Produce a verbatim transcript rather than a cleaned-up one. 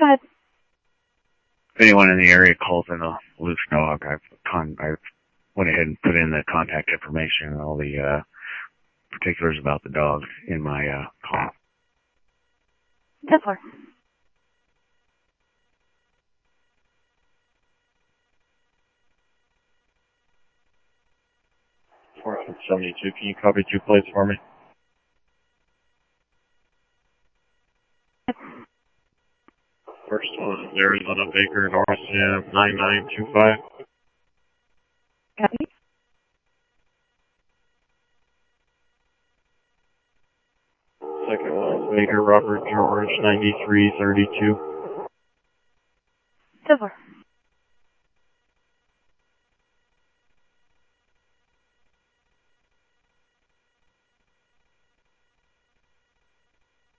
go ahead. If anyone in the area calls in a loose dog, I've con I've went ahead and put in the contact information and all the uh, particulars about the dog in my uh, call. ten four. four seventy-two, can you copy two plates for me? First one, Arizona Baker, North Jam, nine nine two five. Copy. Second one, Baker, Robert George, ninety-three thirty-two. ten four.